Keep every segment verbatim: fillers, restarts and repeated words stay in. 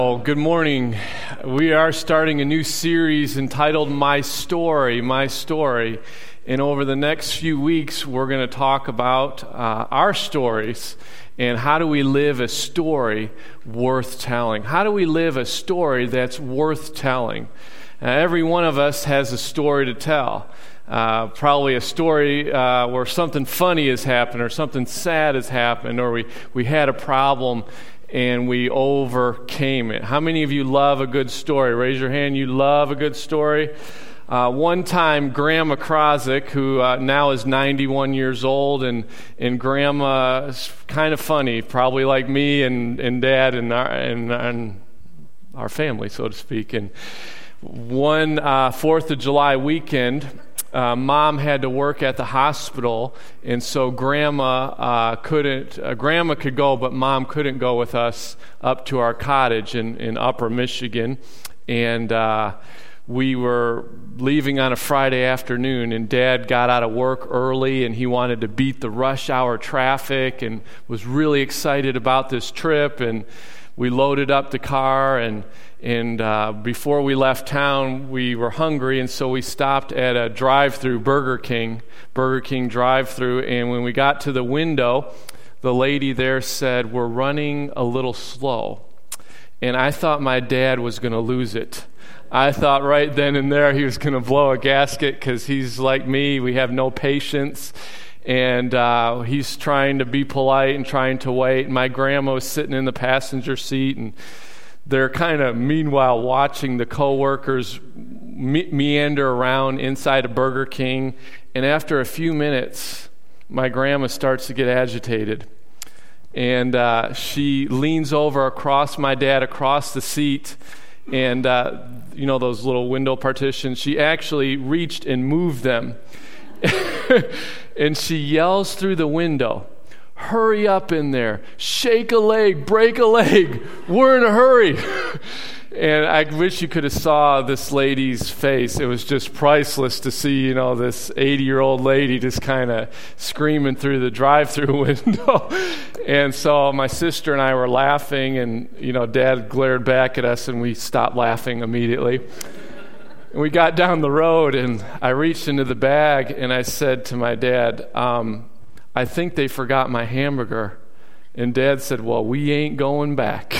Oh, good morning. We are starting a new series entitled My Story, My Story. And over the next few weeks, we're going to talk about uh, our stories and how do we live a story worth telling? How do we live a story that's worth telling? Uh, every one of us has a story to tell. Uh, probably a story uh, where something funny has happened or something sad has happened or we, we had a problem and we overcame it. How many of you love a good story? Raise your hand. You love a good story. Uh, one time, Grandma Krozik, who uh, now is ninety-one years old, and and Grandma is kind of funny, probably like me and, and Dad and our, and, and our family, so to speak. And one uh, Fourth of July weekend, Uh, Mom had to work at the hospital, and so Grandma uh, couldn't. Uh, Grandma could go, but Mom couldn't go with us up to our cottage in, in Upper Michigan. And uh, we were leaving on a Friday afternoon, and Dad got out of work early, and he wanted to beat the rush hour traffic, and was really excited about this trip. And we loaded up the car, and and uh, before we left town, we were hungry, and so we stopped at a drive-through, Burger King, Burger King drive-through, and when we got to the window, the lady there said, "We're running a little slow." And I thought my dad was going to lose it. I thought right then and there he was going to blow a gasket because he's like me, we have no patience. And uh, he's trying to be polite and trying to wait. And my grandma was sitting in the passenger seat, and they're kind of meanwhile watching the coworkers me- meander around inside of Burger King. And after a few minutes, my grandma starts to get agitated. And uh, she leans over across my dad, across the seat, and uh, you know those little window partitions? She actually reached and moved them. And she yells through the window, "Hurry up in there, shake a leg, break a leg, we're in a hurry." And I wish you could have saw this lady's face. It was just priceless to see, you know, this eighty-year-old lady just kind of screaming through the drive-through window. And so my sister and I were laughing, and, you know, Dad glared back at us, and we stopped laughing immediately. And we got down the road, and I reached into the bag, and I said to my dad, um, "I think they forgot my hamburger." And Dad said, "Well, we ain't going back."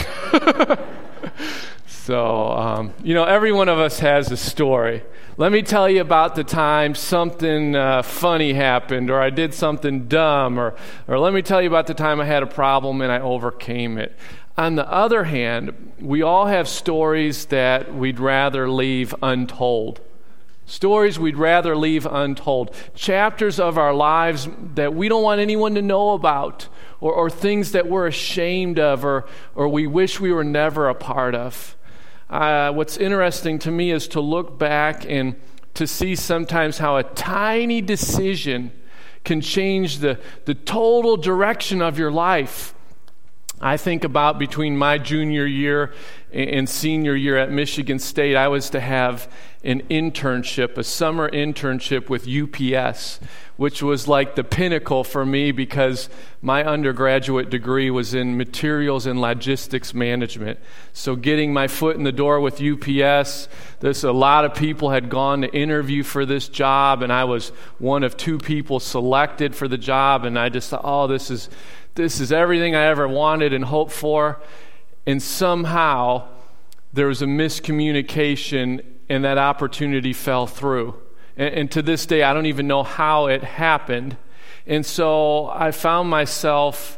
So, um, you know, every one of us has a story. Let me tell you about the time something uh, funny happened, or I did something dumb, or, or let me tell you about the time I had a problem and I overcame it. On the other hand, we all have stories that we'd rather leave untold. Stories we'd rather leave untold. Chapters of our lives that we don't want anyone to know about, or, or things that we're ashamed of, or, or we wish we were never a part of. Uh, what's interesting to me is to look back and to see sometimes how a tiny decision can change the, the total direction of your life. I think about between my junior year and senior year at Michigan State, I was to have an internship, a summer internship with U P S, which was like the pinnacle for me because my undergraduate degree was in materials and logistics management. So getting my foot in the door with U P S, there's a lot of people had gone to interview for this job, and I was one of two people selected for the job, and I just thought, oh, this is this is everything I ever wanted and hoped for. And somehow there was a miscommunication, and that opportunity fell through. And, and to this day, I don't even know how it happened. And so I found myself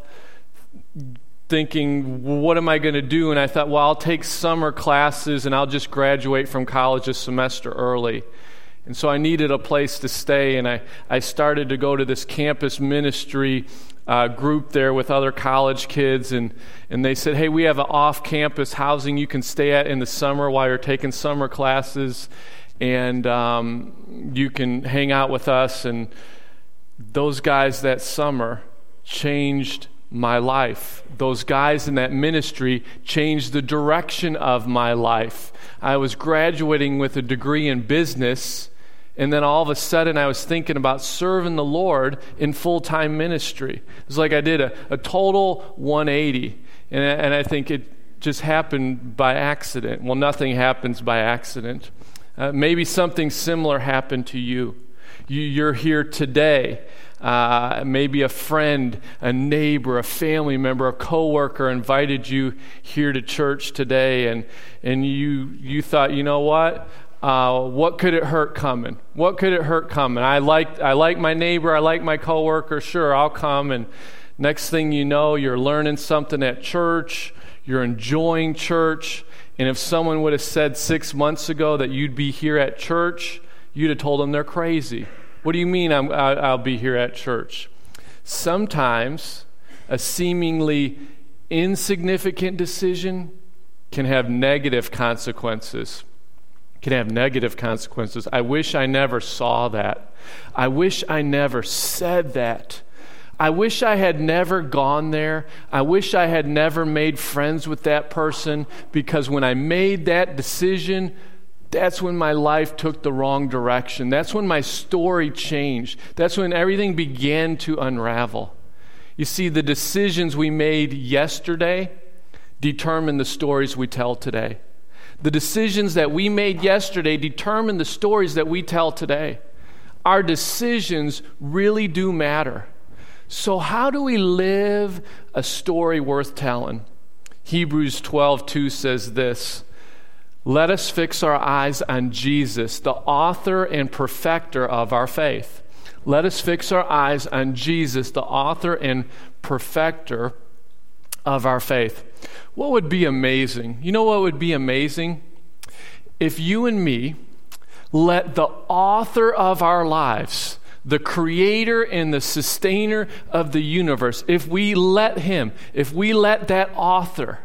thinking, well, what am I going to do? And I thought, well, I'll take summer classes and I'll just graduate from college a semester early. And so I needed a place to stay, and I, I started to go to this campus ministry uh, group there with other college kids, and, and they said, hey, we have an off-campus housing you can stay at in the summer while you're taking summer classes, and um, you can hang out with us. And those guys that summer changed my life. Those guys in that ministry changed the direction of my life. I was graduating with a degree in business, and then all of a sudden I was thinking about serving the Lord in full-time ministry. It was like I did a, a total one eighty. And, and I think it just happened by accident. Well, nothing happens by accident. Uh, maybe something similar happened to you. you you're here today. Uh, maybe a friend, a neighbor, a family member, a coworker invited you here to church today, and and you you thought, you know what? Uh, what could it hurt coming? What could it hurt coming? I like I like my neighbor, I like my coworker. Sure, I'll come. And next thing you know, you're learning something at church. You're enjoying church. And if someone would have said six months ago that you'd be here at church, you'd have told them they're crazy. What do you mean I'm, I'll be here at church? Sometimes a seemingly insignificant decision can have negative consequences. Can have negative consequences. I wish I never saw that. I wish I never said that. I wish I had never gone there. I wish I had never made friends with that person, because when I made that decision, that's when my life took the wrong direction. That's when my story changed. That's when everything began to unravel. You see, the decisions we made yesterday determine the stories we tell today. The decisions that we made yesterday determine the stories that we tell today. Our decisions really do matter. So how do we live a story worth telling? Hebrews twelve two says this: "Let us fix our eyes on Jesus, the author and perfecter of our faith." Let us fix our eyes on Jesus, the author and perfecter of our faith. What would be amazing? You know what would be amazing? If you and me let the author of our lives, the creator and the sustainer of the universe, if we let him, if we let that author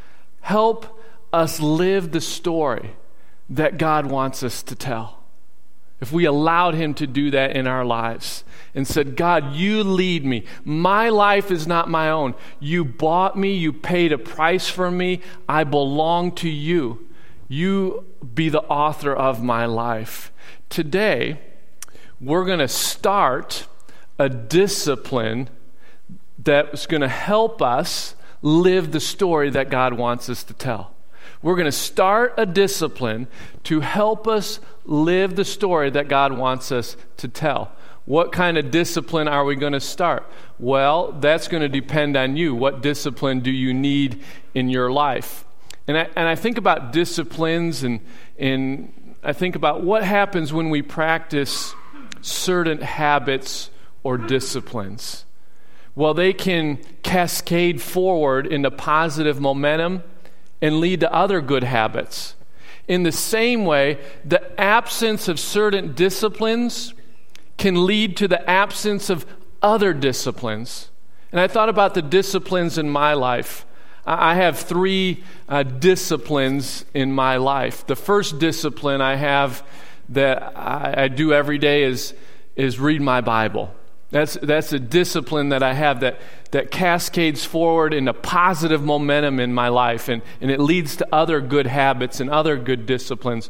help us live the story that God wants us to tell. If we allowed him to do that in our lives and said, God, you lead me. My life is not my own. You bought me. You paid a price for me. I belong to you. You be the author of my life. Today, we're going to start a discipline that's going to help us live the story that God wants us to tell. We're going to start a discipline to help us live the story that God wants us to tell. What kind of discipline are we going to start? Well, that's going to depend on you. What discipline do you need in your life? And I, and I think about disciplines, and, and I think about what happens when we practice certain habits or disciplines. Well, they can cascade forward into positive momentum and lead to other good habits. In the same way, the absence of certain disciplines can lead to the absence of other disciplines. And I thought about the disciplines in my life. I have three uh, disciplines in my life. The first discipline I have that I, I do every day is, is read my Bible. That's that's a discipline that I have that, that cascades forward into positive momentum in my life, and, and it leads to other good habits and other good disciplines.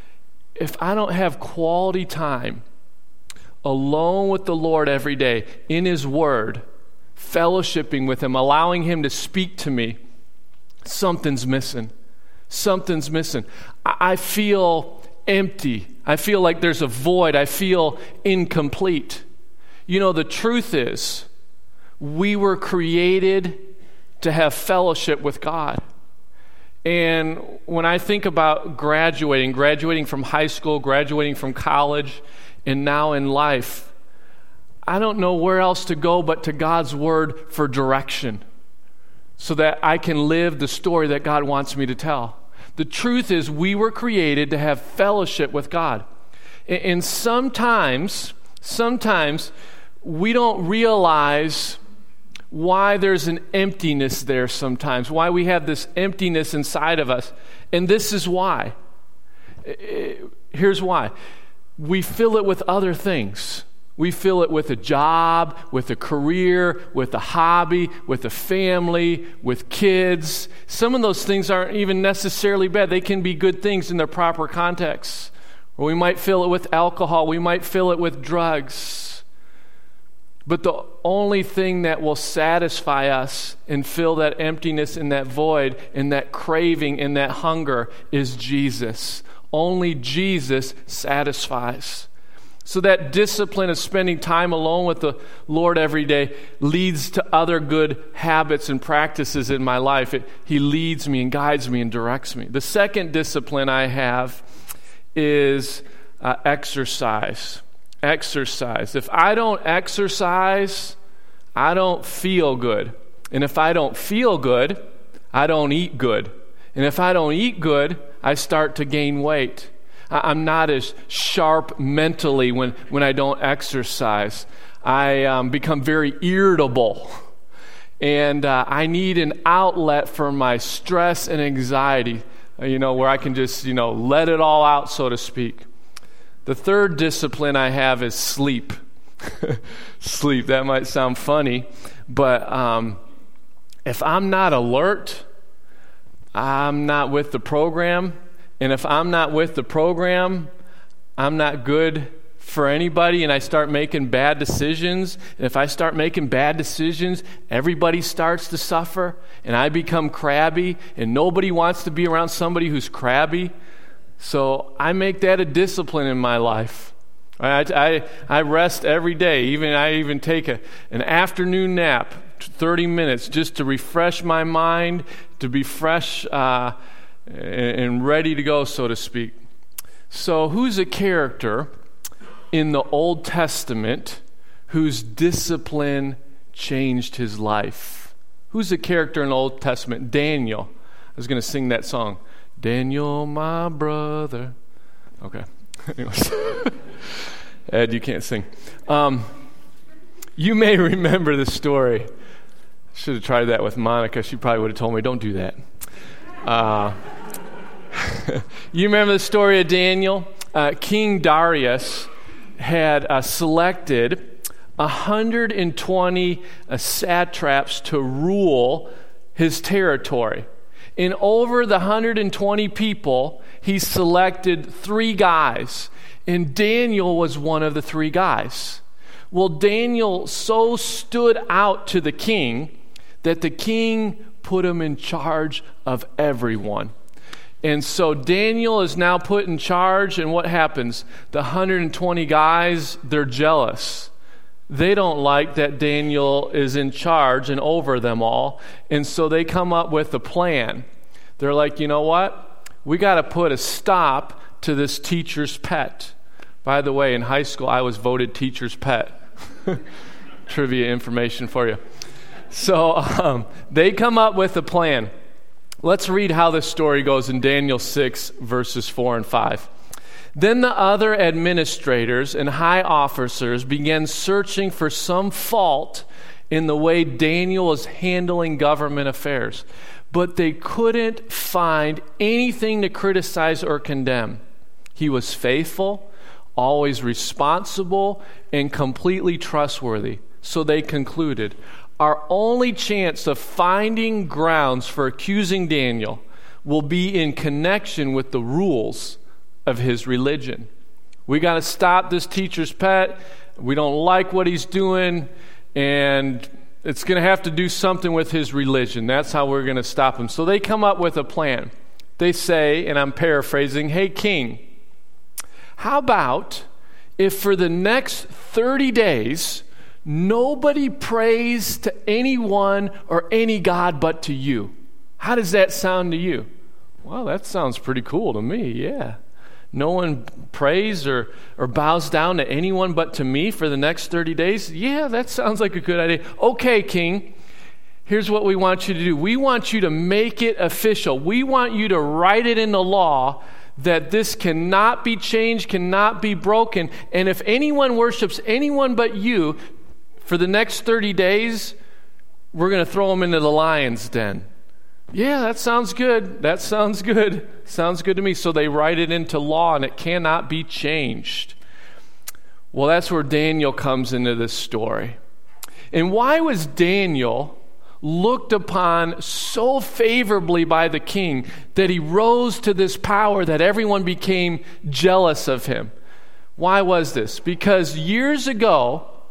If I don't have quality time alone with the Lord every day, in his word, fellowshipping with him, allowing him to speak to me, something's missing. Something's missing. I, I feel empty. I feel like there's a void. I feel incomplete. You know, the truth is, we were created to have fellowship with God. And when I think about graduating, graduating from high school, graduating from college, and now in life, I don't know where else to go but to God's Word for direction, so that I can live the story that God wants me to tell. The truth is, we were created to have fellowship with God. And sometimes, sometimes, we don't realize why there's an emptiness there sometimes, why we have this emptiness inside of us. And this is why. Here's why. We fill it with other things. We fill it with a job, with a career, with a hobby, with a family, with kids. Some of those things aren't even necessarily bad. They can be good things in their proper context. Or we might fill it with alcohol. We might fill it with drugs. But the only thing that will satisfy us and fill that emptiness and that void and that craving and that hunger is Jesus. Only Jesus satisfies. So that discipline of spending time alone with the Lord every day leads to other good habits and practices in my life. It, he leads me and guides me and directs me. The second discipline I have is uh, exercise. Exercise. If I don't exercise, I don't feel good. And if I don't feel good, I don't eat good. And if I don't eat good, I start to gain weight. I'm not as sharp mentally when, when I don't exercise. I um, become very irritable. And uh, I need an outlet for my stress and anxiety, you know, where I can just, you know, let it all out, so to speak. The third discipline I have is sleep. Sleep, that might sound funny, but um, if I'm not alert, I'm not with the program. And if I'm not with the program, I'm not good for anybody, and I start making bad decisions. And if I start making bad decisions, everybody starts to suffer, and I become crabby, and nobody wants to be around somebody who's crabby. So I make that a discipline in my life. I, I, I rest every day. Even I even take a, an afternoon nap, thirty minutes, just to refresh my mind, to be fresh uh, and ready to go, so to speak. So who's a character in the Old Testament whose discipline changed his life? Who's a character in the Old Testament? Daniel. I was going to sing that song. Daniel, my brother. Okay. Anyways. Ed, you can't sing. Um, you may remember the story. Should have tried that with Monica. She probably would have told me, don't do that. Uh, you remember the story of Daniel? Uh, King Darius had uh, selected one hundred twenty uh, satraps to rule his territory. And over the one hundred twenty people, he selected three guys. And Daniel was one of the three guys. Well, Daniel so stood out to the king that the king put him in charge of everyone. And so Daniel is now put in charge, and what happens? The one hundred twenty guys, they're jealous. They don't like that Daniel is in charge and over them all, and so they come up with a plan. They're like, you know what? We got to put a stop to this teacher's pet. By the way, in high school, I was voted teacher's pet. Trivia information for you. So um, they come up with a plan. Let's read how this story goes in Daniel six, verses four and five. Then the other administrators and high officers began searching for some fault in the way Daniel was handling government affairs, but they couldn't find anything to criticize or condemn. He was faithful, always responsible, and completely trustworthy. So they concluded, our only chance of finding grounds for accusing Daniel will be in connection with the rules of his religion. We got to stop this teacher's pet. We don't like what he's doing, and it's going to have to do something with his religion. That's how we're going to stop him. So they come up with a plan. They say, and I'm paraphrasing, hey, king, how about if for the next thirty days, nobody prays to anyone or any god but to you? How does that sound to you? Well, that sounds pretty cool to me, yeah. No one prays or, or bows down to anyone but to me for the next thirty days? Yeah, that sounds like a good idea. Okay, king, here's what we want you to do. We want you to make it official. We want you to write it in the law that this cannot be changed, cannot be broken. And if anyone worships anyone but you for the next thirty days, we're going to throw them into the lion's den. Yeah, that sounds good. That sounds good. Sounds good to me. So they write it into law, and it cannot be changed. Well, that's where Daniel comes into this story. And why was Daniel looked upon so favorably by the king that he rose to this power that everyone became jealous of him? Why was this? Because years ago,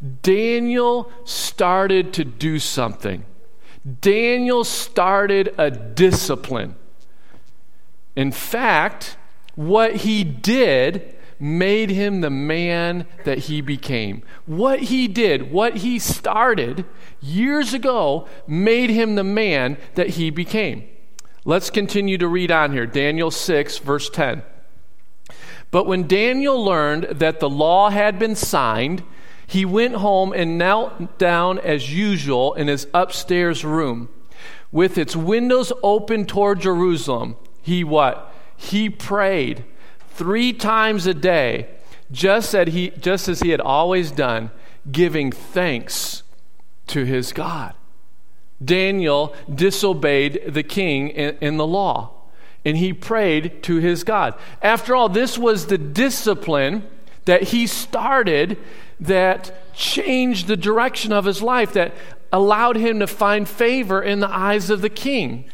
Daniel started to do something. Daniel started a discipline. In fact, what he did made him the man that he became. What he did, what he started years ago, made him the man that he became. Let's continue to read on here. Daniel six, verse ten. But when Daniel learned that the law had been signed, he went home and knelt down as usual in his upstairs room. With its windows open toward Jerusalem, he what? He prayed three times a day, just as he, just as he had always done, giving thanks to his God. Daniel disobeyed the king in, in the law, and he prayed to his God. After all, this was the discipline that he started that changed the direction of his life, that allowed him to find favor in the eyes of the king.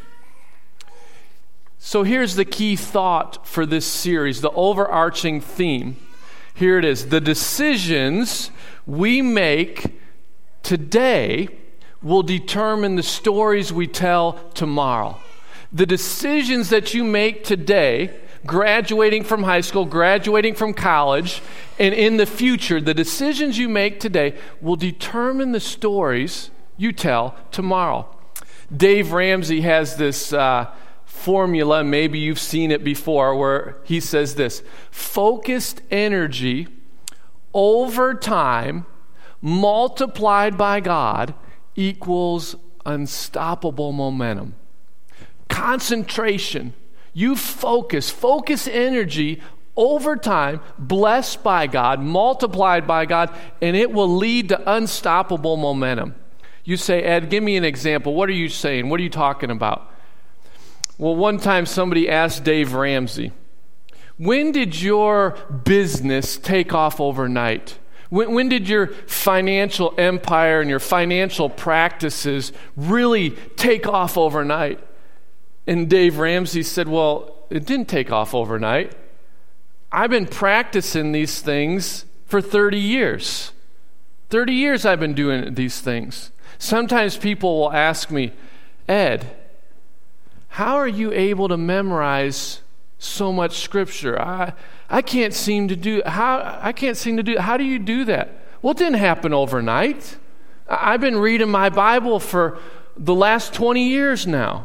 So here's the key thought for this series, the overarching theme. Here it is. The decisions we make today will determine the stories we tell tomorrow. The decisions that you make today, graduating from high school, graduating from college, and in the future, the decisions you make today will determine the stories you tell tomorrow. Dave Ramsey has this uh, formula, maybe you've seen it before, where he says this: focused energy over time multiplied by God equals unstoppable momentum. Concentration. You focus, focus energy over time, blessed by God, multiplied by God, and it will lead to unstoppable momentum. You say, Ed, give me an example. What are you saying? What are you talking about? Well, one time somebody asked Dave Ramsey, when did your business take off overnight? When, when did your financial empire and your financial practices really take off overnight? And Dave Ramsey said, well, it didn't take off overnight. I've been practicing these things for thirty years. thirty years I've been doing these things. Sometimes people will ask me, Ed, how are you able to memorize so much scripture? I I can't seem to do how I can't seem to do how do you do that? Well, it didn't happen overnight. I've been reading my Bible for the last twenty years now.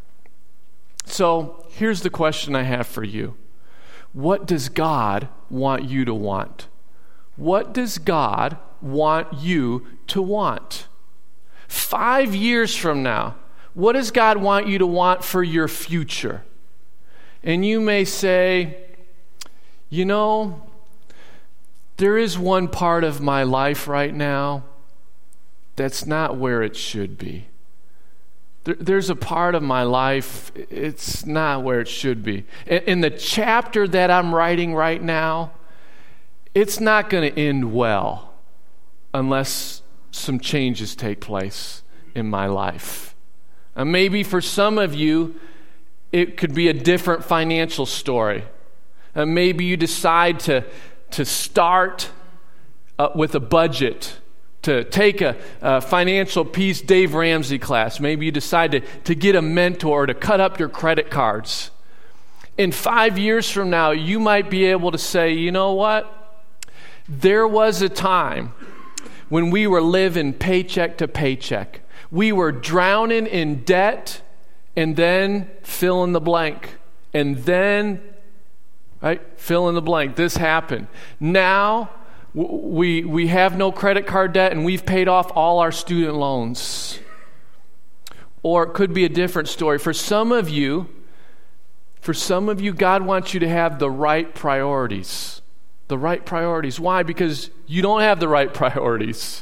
So here's the question I have for you. What does God want you to want? What does God want you to want? Five years from now, what does God want you to want for your future? And you may say, you know, there is one part of my life right now that's not where it should be. There, there's a part of my life, it's not where it should be. In, in the chapter that I'm writing right now, it's not going to end well unless some changes take place in my life. And maybe for some of you, it could be a different financial story. And maybe you decide to, to start uh, with a budget, to take a, a financial peace Dave Ramsey class. Maybe you decide to, to get a mentor, to cut up your credit cards. In five years from now, you might be able to say, you know what? There was a time when we were living paycheck to paycheck. We were drowning in debt, and then fill in the blank. And then, right, fill in the blank. This happened. Now, we we have no credit card debt, and we've paid off all our student loans. Or it could be a different story. For some of you, for some of you, God wants you to have the right priorities. The right priorities. Why? Because you don't have the right priorities.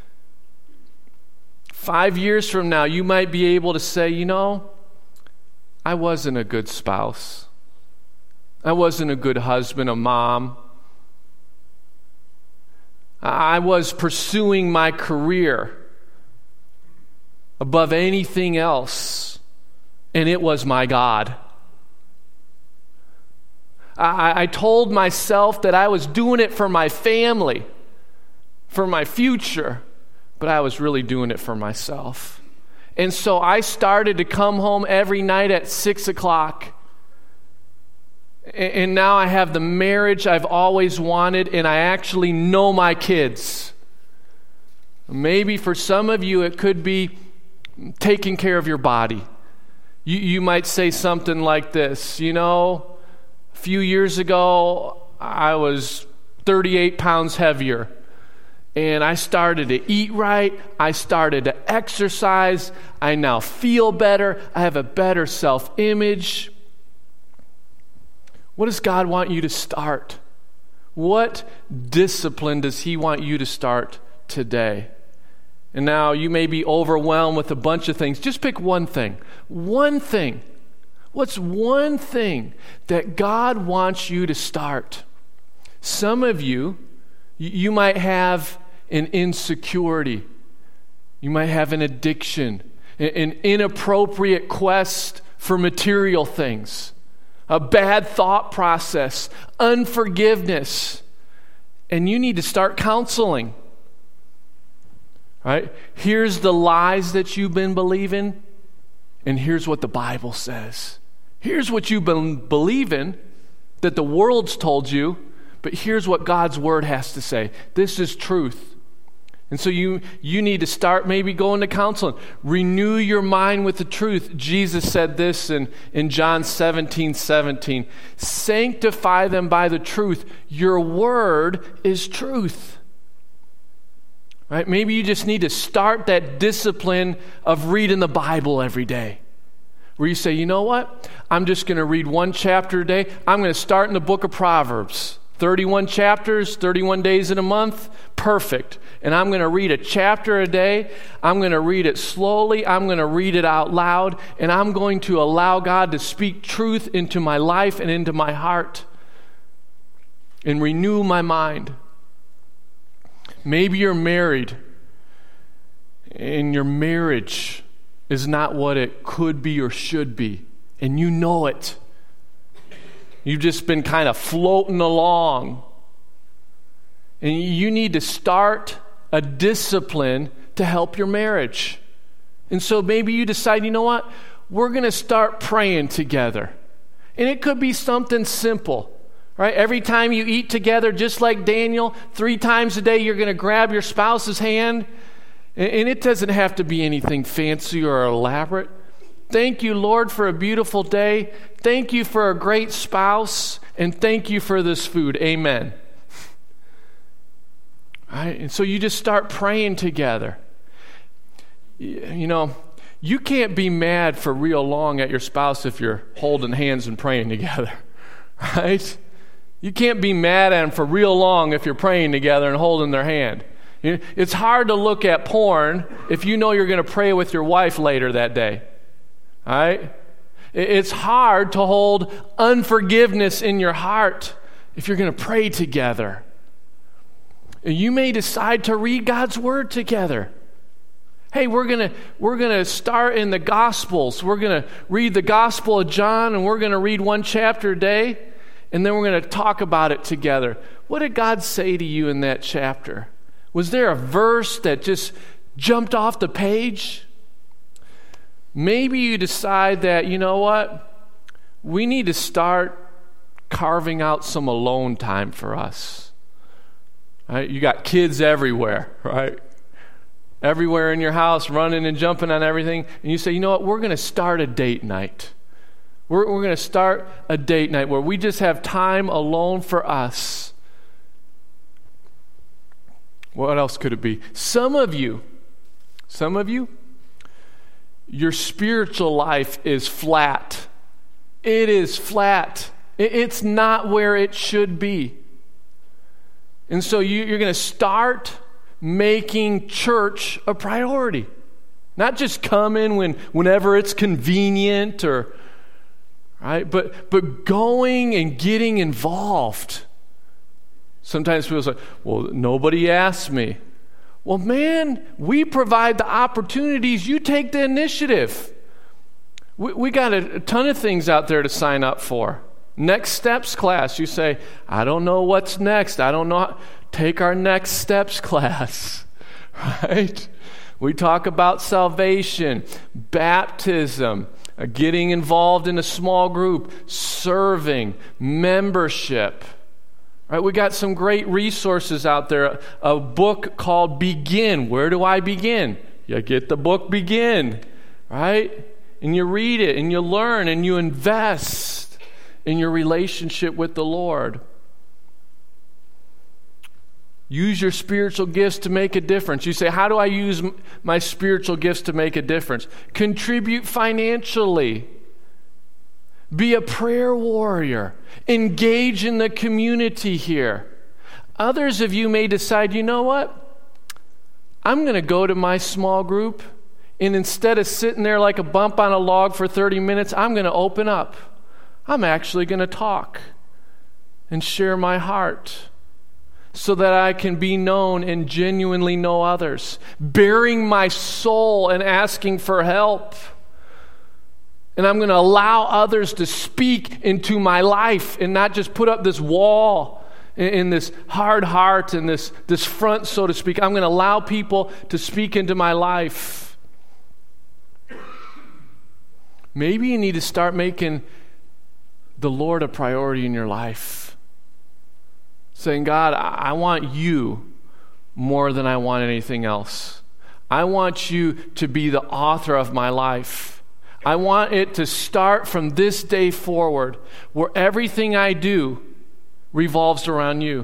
Five years from now, you might be able to say, you know, I wasn't a good spouse. I wasn't a good husband, a mom. I was pursuing my career above anything else, and it was my God. I, I told myself that I was doing it for my family, for my future, but I was really doing it for myself. And so I started to come home every night at six o'clock. And now I have the marriage I've always wanted, and I actually know my kids. Maybe for some of you, it could be taking care of your body. You, you might say something like this, you know, a few years ago, I was thirty-eight pounds heavier, and I started to eat right. I started to exercise. I now feel better. I have a better self-image. What does God want you to start? What discipline does He want you to start today? And now you may be overwhelmed with a bunch of things. Just pick one thing. One thing. What's one thing that God wants you to start? Some of you, you might have an insecurity. You might have an addiction, an inappropriate quest for material things, a bad thought process, unforgiveness, and you need to start counseling. Right? Here's the lies that you've been believing, and here's what the Bible says. Here's what you've been believing that the world's told you, but here's what God's Word has to say. This is truth. And so you, you need to start maybe going to counseling. Renew your mind with the truth. Jesus said this in, in John seventeen seventeen. Sanctify them by the truth. Your word is truth. Right? Maybe you just need to start that discipline of reading the Bible every day. Where you say, you know what? I'm just going to read one chapter a day. I'm going to start in the book of Proverbs. thirty-one chapters, thirty-one days in a month, perfect. And I'm going to read a chapter a day. I'm going to read it slowly. I'm going to read it out loud. And I'm going to allow God to speak truth into my life and into my heart and renew my mind. Maybe you're married and your marriage is not what it could be or should be, and you know it. You've just been kind of floating along. And you need to start a discipline to help your marriage. And so maybe you decide, you know what? We're going to start praying together. And it could be something simple, right? Every time you eat together, just like Daniel, three times a day you're going to grab your spouse's hand. And it doesn't have to be anything fancy or elaborate. Thank you, Lord, for a beautiful day. Thank you for a great spouse. And thank you for this food. Amen. All right? And so you just start praying together. You know, you can't be mad for real long at your spouse if you're holding hands and praying together. Right? You can't be mad at them for real long if you're praying together and holding their hand. It's hard to look at porn if you know you're going to pray with your wife later that day. All right? It's hard to hold unforgiveness in your heart if you're going to pray together. You may decide to read God's Word together. Hey, we're going to we're going to start in the Gospels. We're going to read the Gospel of John, and we're going to read one chapter a day, and then we're going to talk about it together. What did God say to you in that chapter? Was there a verse that just jumped off the page? Maybe you decide that, you know what? We need to start carving out some alone time for us. Right? You got kids everywhere, right? Everywhere in your house, running and jumping on everything. And you say, you know what? We're going to start a date night. We're, we're going to start a date night where we just have time alone for us. What else could it be? Some of you, some of you, your spiritual life is flat. It is flat. It's not where it should be. And so you, you're going to start making church a priority. Not just come in when, whenever it's convenient, or right, but but going and getting involved. Sometimes people say, well, nobody asked me. Well, man, we provide the opportunities. You take the initiative. We, we got a, a ton of things out there to sign up for. Next Steps class, you say, I don't know what's next. I don't know. How. take our Next Steps class, right? We talk about salvation, baptism, uh, getting involved in a small group, serving, membership. Right? We got some great resources out there. A book called Begin. Where do I begin? You get the book Begin, right? And you read it, and you learn, and you invest in your relationship with the Lord. Use your spiritual gifts to make a difference. You say, how do I use my spiritual gifts to make a difference? Contribute financially. Be a prayer warrior. Engage in the community here. Others of you may decide, you know what? I'm going to go to my small group, and instead of sitting there like a bump on a log for thirty minutes, I'm going to open up. I'm actually going to talk and share my heart, so that I can be known and genuinely know others, bearing my soul and asking for help. And I'm going to allow others to speak into my life and not just put up this wall in this hard heart and this, this front, so to speak. I'm going to allow people to speak into my life. Maybe you need to start making the Lord a priority in your life. Saying, God, I want you more than I want anything else. I want you to be the author of my life. I want it to start from this day forward, where everything I do revolves around you.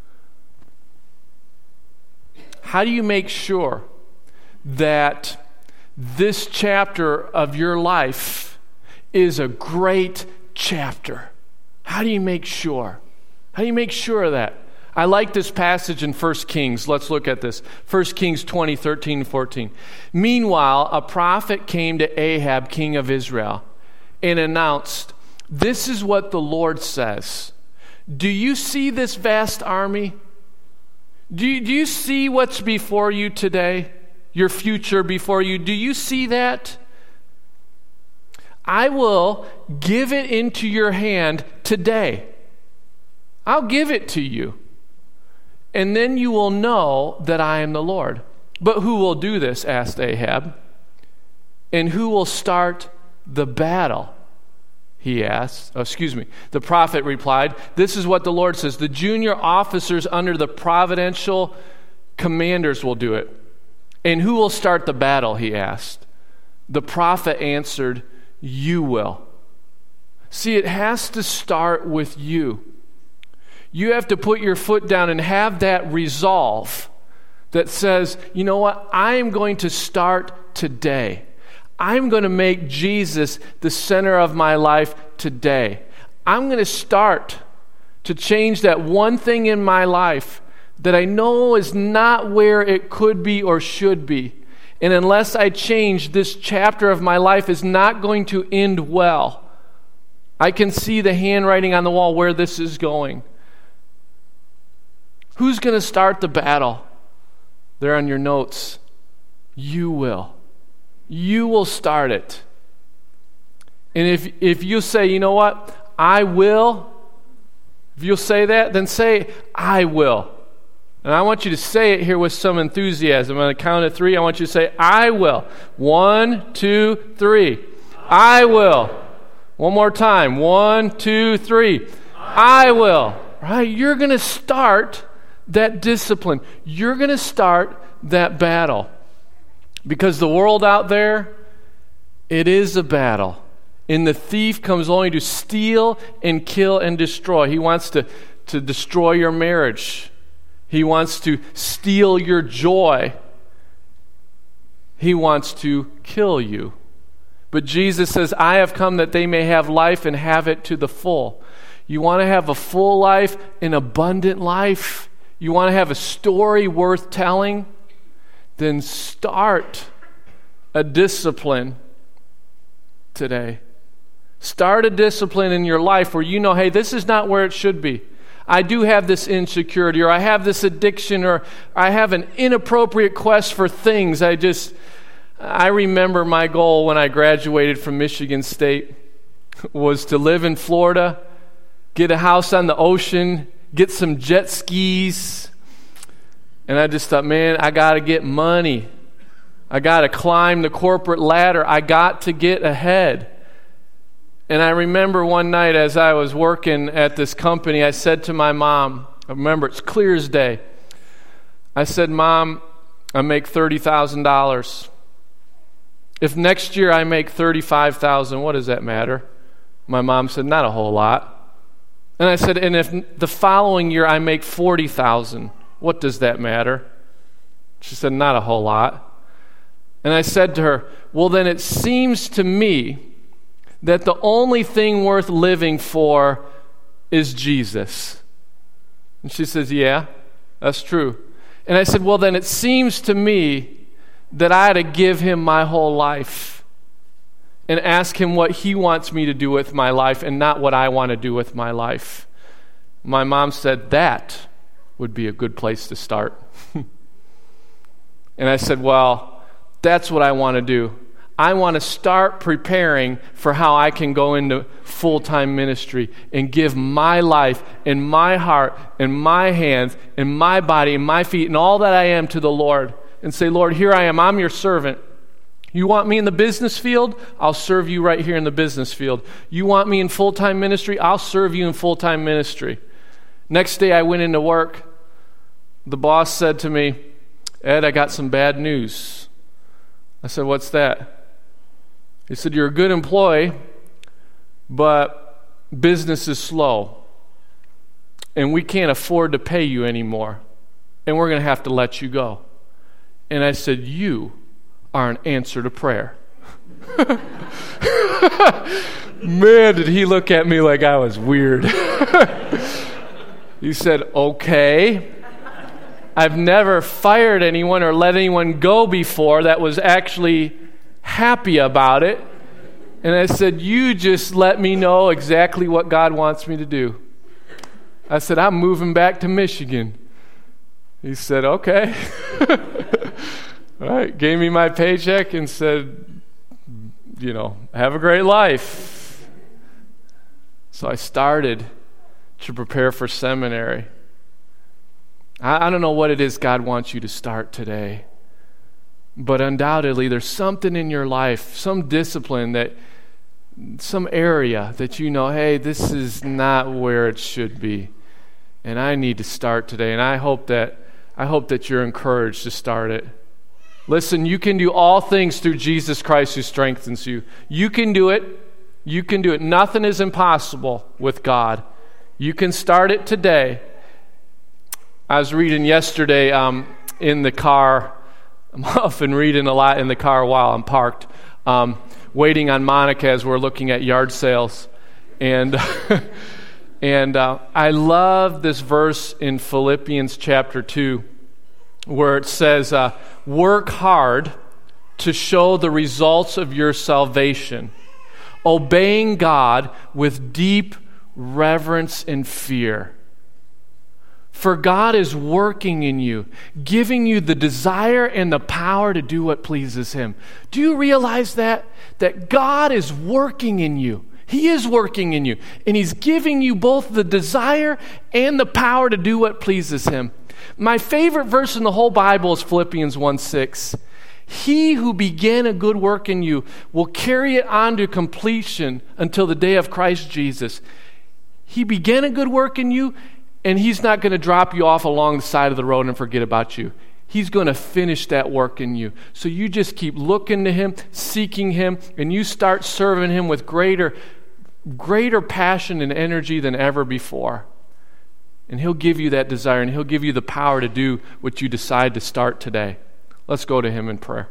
How do you make sure that this chapter of your life is a great chapter? How do you make sure? How do you make sure of that? I like this passage in First Kings. Let's look at this. First Kings twenty, thirteen, and fourteen. Meanwhile, a prophet came to Ahab, king of Israel, and announced, "This is what the Lord says. Do you see this vast army? Do you, do you see what's before you today? Your future before you? Do you see that? I will give it into your hand today. I'll give it to you. And then you will know that I am the Lord." "But who will do this?" asked Ahab. "And who will start the battle?" he asked. Oh, excuse me. The prophet replied, "This is what the Lord says. The junior officers under the providential commanders will do it." "And who will start the battle?" he asked. The prophet answered, "You will." See, it has to start with you. You have to put your foot down and have that resolve that says, you know what, I am going to start today. I'm going to make Jesus the center of my life today. I'm going to start to change that one thing in my life that I know is not where it could be or should be. And unless I change, this chapter of my life is not going to end well. I can see the handwriting on the wall where this is going. Who's going to start the battle? There on your notes. You will. You will start it. And if if you say, you know what, I will, if you'll say that, then say, I will. And I want you to say it here with some enthusiasm. On the count of three, I want you to say, I will. One, two, three. I will. One more time. One, two, three. I will. Right? You're going to start that discipline. You're going to start that battle. Because the world out there, it is a battle. And the thief comes only to steal and kill and destroy. He wants to, to destroy your marriage. He wants to steal your joy. He wants to kill you. But Jesus says, I have come that they may have life and have it to the full. You want to have a full life, an abundant life? You want to have a story worth telling? Then start a discipline today. Start a discipline in your life where you know, hey, this is not where it should be. I do have this insecurity, or I have this addiction, or I have an inappropriate quest for things. I just, I remember my goal when I graduated from Michigan State was to live in Florida, get a house on the ocean, get some jet skis, And I just thought, man, I got to get money. I got to climb the corporate ladder. I got to get ahead. And I remember one night as I was working at this company, I said to my mom, I remember it's clear as day. I said, Mom, I make thirty thousand dollars. If next year I make thirty-five thousand dollars, what does that matter? My mom said, not a whole lot. And I said, and if the following year I make forty thousand dollars, what does that matter? She said, not a whole lot. And I said to her, well, then it seems to me that the only thing worth living for is Jesus. And she says, yeah, that's true. And I said, well, then it seems to me that I had to give him my whole life and ask him what he wants me to do with my life and not what I want to do with my life. My mom said, that would be a good place to start. And I said, well, that's what I want to do. I want to start preparing for how I can go into full-time ministry and give my life and my heart and my hands and my body and my feet and all that I am to the Lord and say, Lord, here I am. I'm your servant. You want me in the business field? I'll serve you right here in the business field. You want me in full-time ministry? I'll serve you in full-time ministry. Next day I went into work. The boss said to me, Ed, I got some bad news. I said, what's that? He said, you're a good employee, but business is slow, and we can't afford to pay you anymore, and we're going to have to let you go. And I said, you are an answer to prayer. Man, did he look at me like I was weird. He said, okay. I've never fired anyone or let anyone go before that was actually happy about it. And I said, you just let me know exactly what God wants me to do. I said, I'm moving back to Michigan. He said, okay. All right, gave me my paycheck and said, you know, have a great life. So I started to prepare for seminary. I, I don't know what it is God wants you to start today. But undoubtedly, there's something in your life, some discipline, that, some area that you know, hey, this is not where it should be, and I need to start today. And I hope that I hope that you're encouraged to start it. Listen, you can do all things through Jesus Christ who strengthens you. You can do it. You can do it. Nothing is impossible with God. You can start it today. I was reading yesterday um, in the car. I'm often reading a lot in the car while I'm parked, um, waiting on Monica as we're looking at yard sales. And and uh, I love this verse in Philippians chapter two, where it says, uh, work hard to show the results of your salvation, obeying God with deep reverence and fear. For God is working in you, giving you the desire and the power to do what pleases Him. Do you realize that? That God is working in you. He is working in you. And He's giving you both the desire and the power to do what pleases Him. My favorite verse in the whole Bible is Philippians one six. He who began a good work in you will carry it on to completion until the day of Christ Jesus. He began a good work in you, and He's not going to drop you off along the side of the road and forget about you. He's going to finish that work in you. So you just keep looking to Him, seeking Him, and you start serving Him with greater, greater passion and energy than ever before. And He'll give you that desire, and He'll give you the power to do what you decide to start today. Let's go to Him in prayer.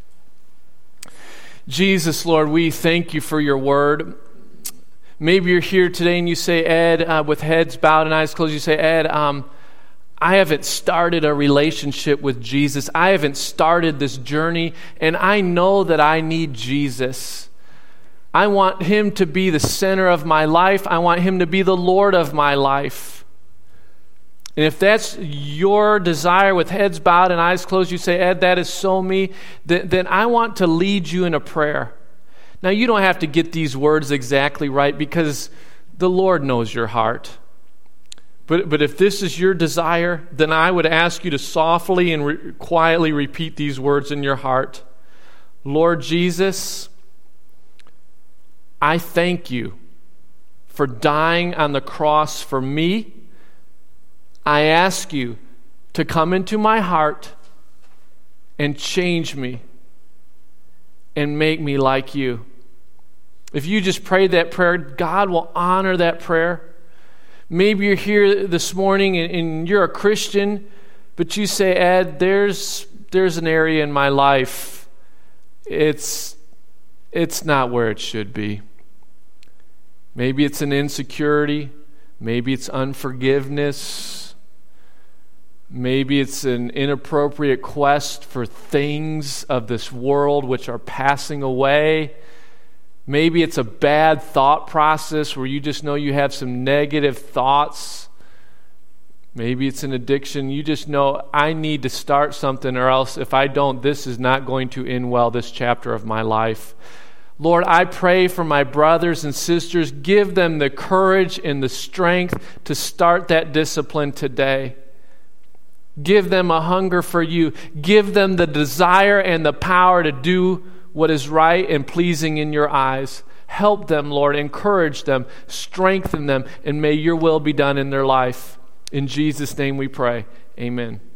Jesus, Lord, we thank You for Your word. Maybe you're here today and you say, Ed, uh, with heads bowed and eyes closed, you say, Ed, um, I haven't started a relationship with Jesus. I haven't started this journey, and I know that I need Jesus. I want Him to be the center of my life. I want Him to be the Lord of my life. And if that's your desire with heads bowed and eyes closed, you say, Ed, that is so me, then, then I want to lead you in a prayer. Now, you don't have to get these words exactly right because the Lord knows your heart. But, but if this is your desire, then I would ask you to softly and re- quietly repeat these words in your heart. Lord Jesus, I thank you for dying on the cross for me. I ask you to come into my heart and change me and make me like you. If you just prayed that prayer, God will honor that prayer. Maybe you're here this morning and, and you're a Christian, but you say, Ed, there's there's an area in my life. It's it's not where it should be. Maybe it's an insecurity. Maybe it's unforgiveness. Maybe it's an inappropriate quest for things of this world which are passing away. Maybe it's a bad thought process where you just know you have some negative thoughts. Maybe it's an addiction. You just know, I need to start something, or else if I don't, this is not going to end well, this chapter of my life. Lord, I pray for my brothers and sisters. Give them the courage and the strength to start that discipline today. Give them a hunger for you. Give them the desire and the power to do what is right and pleasing in your eyes. Help them, Lord. Encourage them. Strengthen them. And may your will be done in their life. In Jesus' name we pray. Amen.